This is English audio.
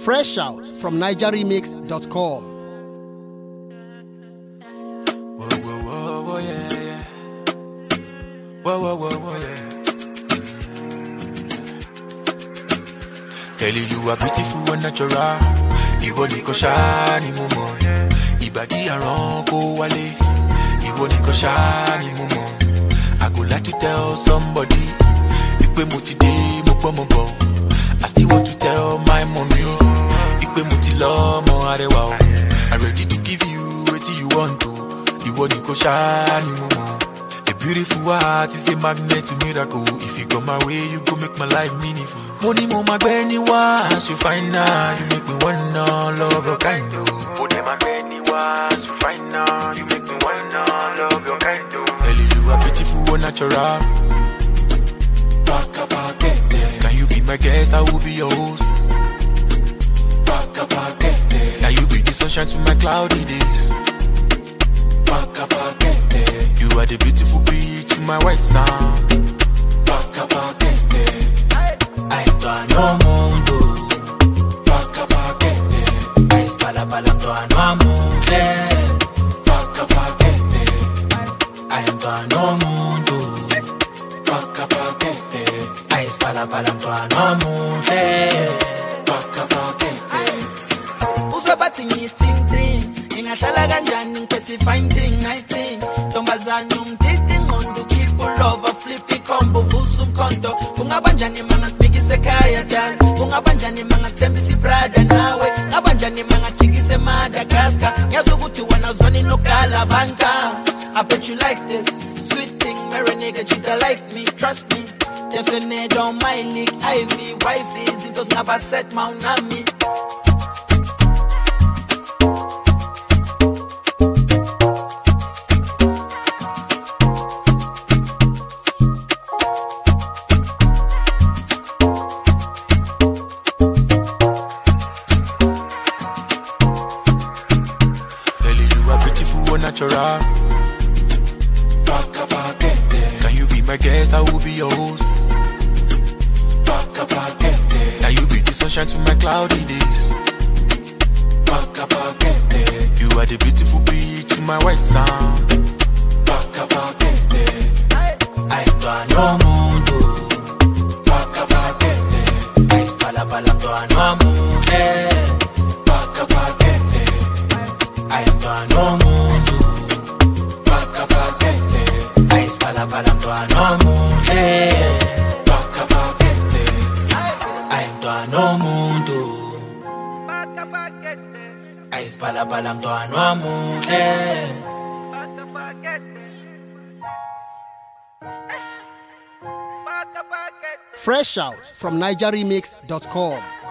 Fresh out from NigerRemix.com. Whoa, whoa, whoa, whoa, yeah, yeah. Whoa, whoa, whoa, whoa, yeah. Kelly, you are beautiful and natural. Iwo ni ko shani mumo. Ibadi aron ko wale. Iwo ni ko shani mumo. I go like to tell somebody. Ipe mo ti de mo po mo bo. I still want to tell my mommy. Ipe mo ti lo mo arewa o. I'm ready to give you what you want to. Iwo ni ko shani mumo. A beautiful heart is a magnet to miracle. If you go my way, you go make my life meaningful. Money mo magbeni wa, as you find out, you make me wanna love your kind of. Money magbeni wa, as you find out, you make me wanna love your kind of. Ellie, you are beautiful and natural. Can you be my guest? I will be your host. Can you be the sunshine to my cloudy days? You are the beautiful beach to my white sand. I don't know mundo. I spala pala to anuamute. I don't know mundo. I spala pala to anuamute. Uzo batting is ting ting. Ingathala kanjani nkesi fine thing, nice thing. Tombazana umtiting on keep over flippy combo vusum kondo. Kungabanjani manga tbigise kaya dan. Kungabanjani manga tembisi Prada nawe. Ngabanjani manga chigise Madagascar. Yazuguti wanazwani no kalavanta. I bet you like this sweet thing, marry nigga cheetah like me, trust me. Definitely on my league, Ivy, wifey, it does never set Mount Nami. Natural. Can you be my guest? I will be your host. Can you be the sunshine to my cloudy days? You are the beautiful beach to my white sand. I don't know mundo. I spala pala to anuamute. I don't know mundo. I spala pala to anuamute. I don't know mundo. I spala pala to anuamute. Fresh out from NigerRemix.com.